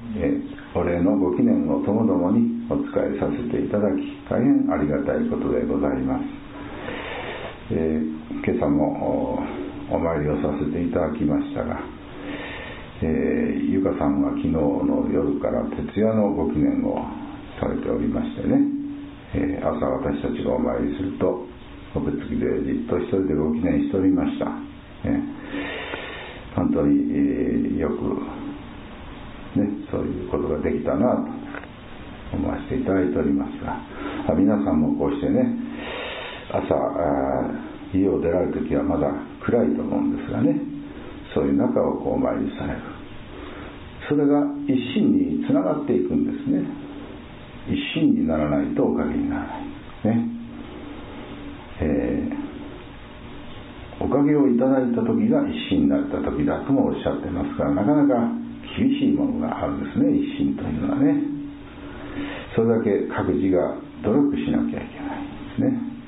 お礼のご記念をともどもにお伝えさせていただき、大変ありがたいことでございます。今朝もお参りをさせていただきましたが、ゆかさんは昨日の夜から徹夜のご記念をされておりましてね、朝私たちがお参りするとお手つきでじっと一人でご記念しておりました。本当によくね、そういうことができたなと思わせていただいておりますが、皆さんもこうしてね、朝家を出られるときはまだ暗いと思うんですがね、そういう中をお参りされる。それが一心につながっていくんですね。一心にならないとおかげにならないね。おかげをいただいた時が一心になった時だともおっしゃってますから、なかなか厳しいものがあるんですね、一心というのはね。それだけ各自が努力しなきゃいけないん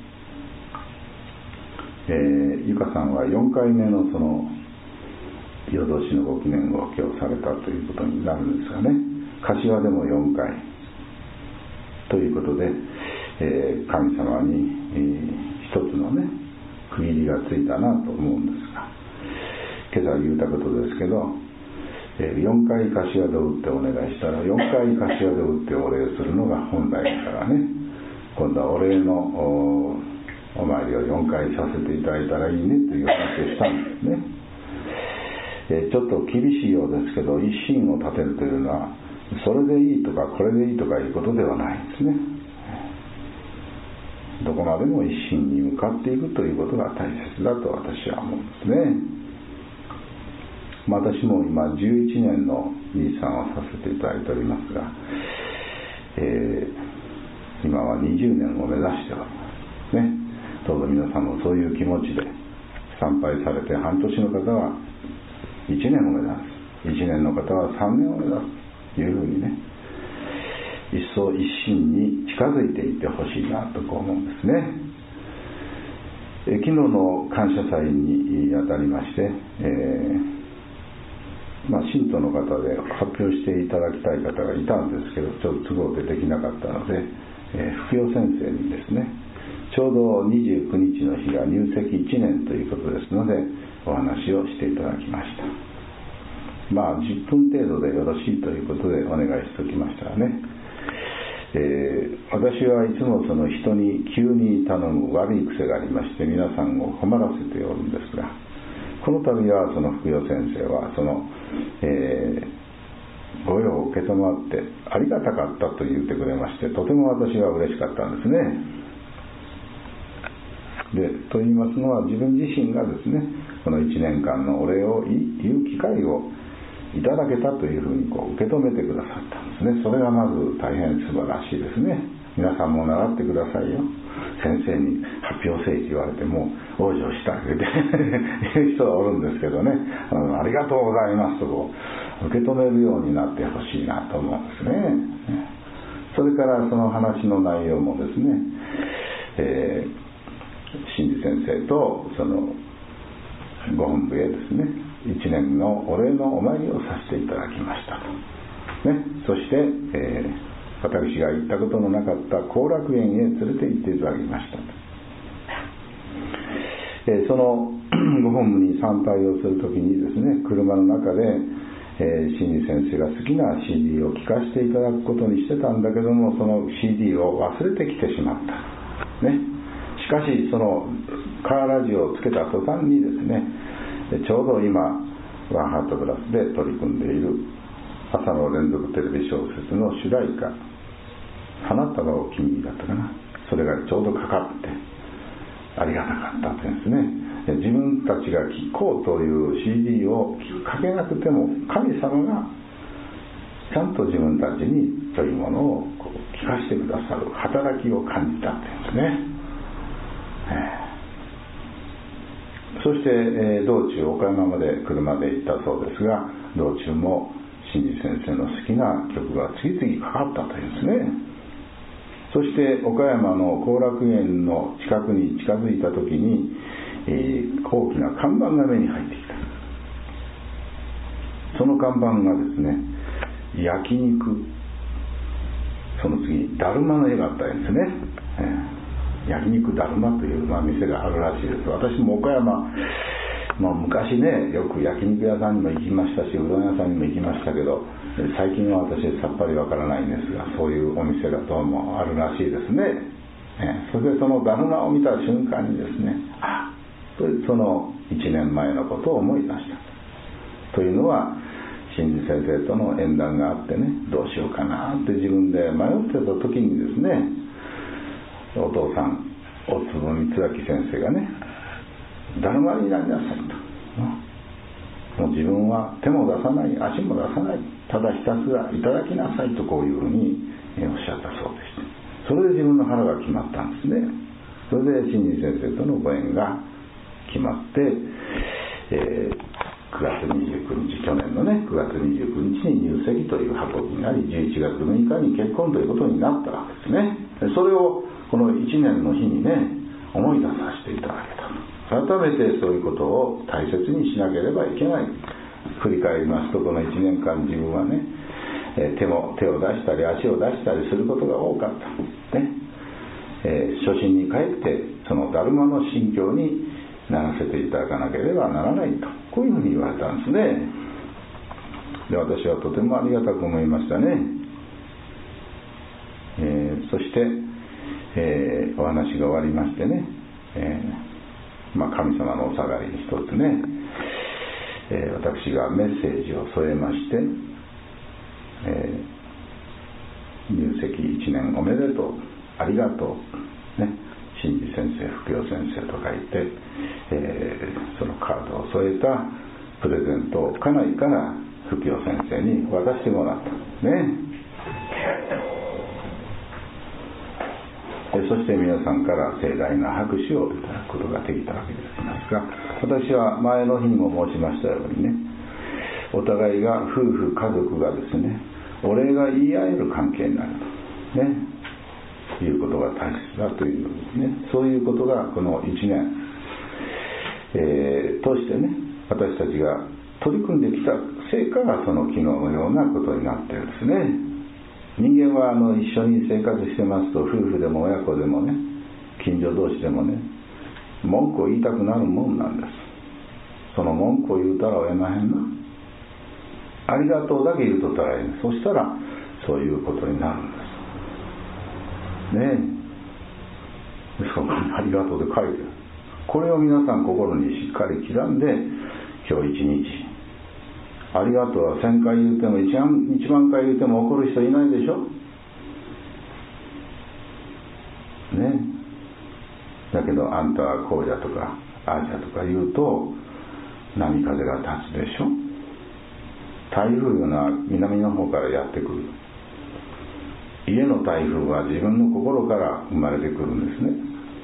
ですね。ゆかさんは4回目のその夜通しのご記念を今日されたということになるんですがね、柏でも4回ということで、神様に、一つのね区切りがついたなと思うんですが、今朝言ったことですけど、4回柏で打ってお願いしたら4回柏で打ってお礼するのが本来だからね、今度はお礼のお参りを4回させていただいたらいいねという話をしたんですね。ちょっと厳しいようですけど、一心を立てるというのはそれでいいとかこれでいいとかいうことではないんですね。どこまでも一心に向かっていくということが大切だと私は思うんですね。私も今11年の兄さんをさせていただいておりますが、今は20年を目指しておりますね。どうぞ皆さんもそういう気持ちで参拝されて、半年の方は1年を目指す、1年の方は3年を目指すというふうにね、一層一心に近づいていってほしいなとこう思うんですね。昨日の感謝祭にあたりまして、信徒の方で発表していただきたい方がいたんですけど、ちょっと都合でできなかったので、福代先生にですね、ちょうど29日の日が入籍1年ということですのでお話をしていただきました。10分程度でよろしいということでお願いしておきましたらね、私はいつもその人に急に頼む悪い癖がありまして、皆さんを困らせておるんですが、この度はその福代先生はその、ご用を受け止まってありがたかったと言ってくれまして、とても私は嬉しかったんですね。でと言いますのは、自分自身がですね、この1年間のお礼を言う機会をいただけたというふうに受け止めてくださったんですね。それがまず大変素晴らしいですね。皆さんも習ってくださいよ。先生に発表せいと言われても往生してあげて言う人がおるんですけどね、ありがとうございますと受け止めるようになってほしいなと思うんですね。それからその話の内容もですね、真治先生とそのご本部へですね、1年のお礼のお参りをさせていただきましたと、ね、そして、私が行ったことのなかった後楽園へ連れて行っていただきましたと、そのご本部に参拝をするときにですね、車の中で、真治先生が好きな CD を聴かせていただくことにしてたんだけども、その CD を忘れてきてしまったね。しかしそのカーラジオをつけた途端にですね、ちょうど今ワンハートクラスで取り組んでいる朝の連続テレビ小説の主題歌、花束を君にだったかな、それがちょうどかかってありがたかったというんですね。自分たちが聴こうという CD をかけなくても神様がちゃんと自分たちにというものを聞かせてくださる働きを感じたというんですね。そして、道中岡山まで車で行ったそうですが、道中も真治先生の好きな曲が次々かかったというんですね。そして岡山の後楽園の近くに近づいた時に、大きな看板が目に入ってきた。その看板がですね、 焼肉、その次にだるまの絵があったんですね、焼肉だるまという、店があるらしいです。私も岡山、昔ね、よく焼肉屋さんにも行きましたし、うどん屋さんにも行きましたけど、最近は私さっぱりわからないんですが、そういうお店がどうもあるらしいですね。それでそのだるまを見た瞬間にですね、その1年前のことを思い出したというのは、新次先生との縁談があってね、どうしようかなって自分で迷ってた時にですね、お父さんおつぼみつらき先生がね、だるまになりなさいと、もう自分は手も出さない、足も出さない、ただひたすらいただきなさいと、こういうふうにおっしゃったそうでした。それで自分の腹が決まったんですね。それで新次先生とのご縁が決まって、9月29日、去年のね9月29日に入籍という運びになり、11月6日に結婚ということになったわけですね。それをこの1年の日にね、思い出させていただけたと。改めてそういうことを大切にしなければいけない。振り返りますと、この1年間自分はね、手を出したり足を出したりすることが多かったね。初心に帰ってそのだるまの心境にならせていただかなければならないと、こういうふうに言われたんですね。で、私はとてもありがたく思いましたね。そして、お話が終わりましてね、神様のお下がりに一つね、私がメッセージを添えまして、入籍1年おめでとう、ありがとう、ね、新次先生、福代先生と書いて、そのカードを添えたプレゼントを家内から福代先生に渡してもらったね。そして皆さんから盛大な拍手をいただくことができたわけでありますが、私は前の日にも申しましたようにね、お互いが夫婦家族がですね、お礼が言い合える関係になるとね、いうことが大切だというね、そういうことがこの1年、通してね、私たちが取り組んできた成果がその昨日のようなことになっているんですね。人間は一緒に生活してますと、夫婦でも親子でもね、近所同士でもね、文句を言いたくなるもんなんです。その文句を言うたらおえまへんな、ありがとうだけ言うとったらええ。そしたらそういうことになるんですね。そこにありがとうで書いてある。これを皆さん心にしっかり刻んで、今日一日ありがとうは1000回言うても1万回言うても怒る人いないでしょね。だけどあんたはこうじゃとかああじゃとか言うと波風が立つでしょ。台風が南の方からやってくる。家の台風は自分の心から生まれてくるんですね。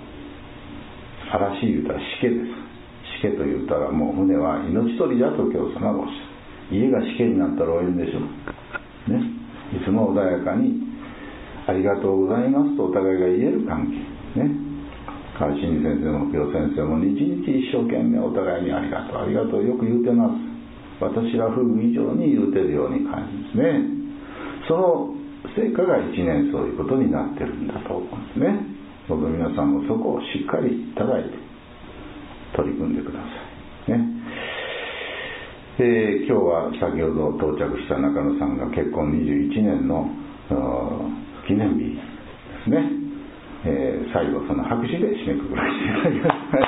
嵐言うたらしけです。しけと言うたら、もう船は命取りだと教祖がおっしゃる。家が死刑になったらおえんでしょう、ね、いつも穏やかにありがとうございますとお互いが言える関係ね。新次先生も福代先生も日々一生懸命お互いにありがとうありがとうよく言うてます。私ら夫婦以上に言うてるように感じですね。その成果が1年そういうことになってるんだと思うんですね。どうぞ皆さんもそこをしっかりいただいて取り組んでくださいね。今日は先ほど到着した中野さんが結婚21年の記念日ですね。最後その拍手で締めくくらせていただきます。